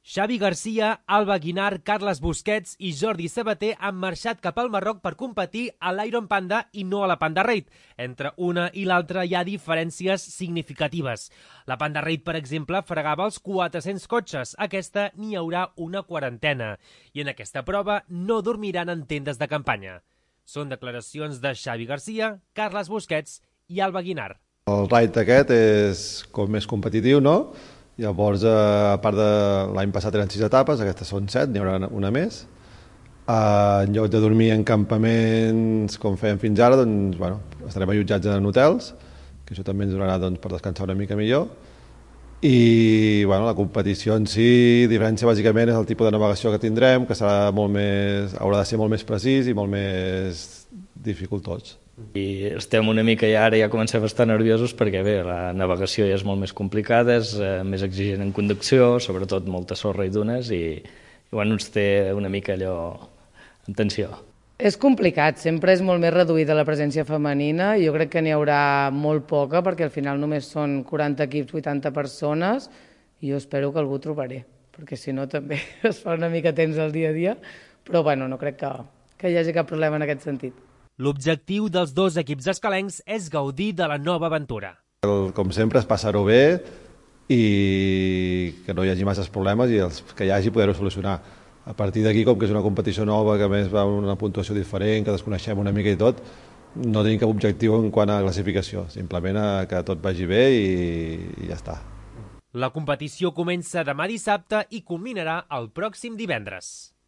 Xavi Garcia, Alba Guinard, Carles Busquets i Jordi Sabater han marxat cap al Marroc per competir a l'Iron Panda i no a la Panda Raid. Entre una i l'altra hi ha diferències significatives. La Panda Raid, per exemple, fregava els 400 cotxes. Aquesta n'hi haurà una quarantena. I en aquesta prova no dormiran en tendes de campanya. Són declaracions de Xavi Garcia, Carles Busquets i Alba Guinard. El raid aquest és com més competitiu, no? Llavors, a part de l'any passat eren 6 etapes, aquestes són 7, n'hi haurà una més. En lloc de dormir en campaments com fèiem fins ara, doncs, bueno, estarem allotjats en hotels, que això també ens donarà doncs, per descansar una mica millor. I bueno, la competició en si, diferència bàsicament és el tipus de navegació que tindrem, que serà molt més, haurà de ser molt més precís i molt més dificultós. I estem una mica ara ja comencem a estar nerviosos perquè bé, la navegació ja és molt més complicada, és més exigent en conducció, sobretot molta sorra i dunes i bueno, ens té una mica allò en tensió. És complicat, sempre és molt més reduïda la presència femenina, jo crec que n'hi haurà molt poca perquè al final només són 40 equips, 80 persones i jo espero que algú trobaré, perquè si no també es fa una mica temps al dia a dia, però bueno, no crec que hi hagi cap problema en aquest sentit. L'objectiu dels dos equips escalencs és gaudir de la nova aventura. Com sempre, és passar-ho bé i que no hi hagi masses problemes i els que hi hagi poder-ho solucionar. A partir d'aquí, com que és una competició nova, que a més va amb una puntuació diferent, que desconeixem una mica i tot, no tenim cap objectiu en quant a classificació, simplement que tot vagi bé i ja està. La competició comença demà dissabte i culminarà el pròxim divendres.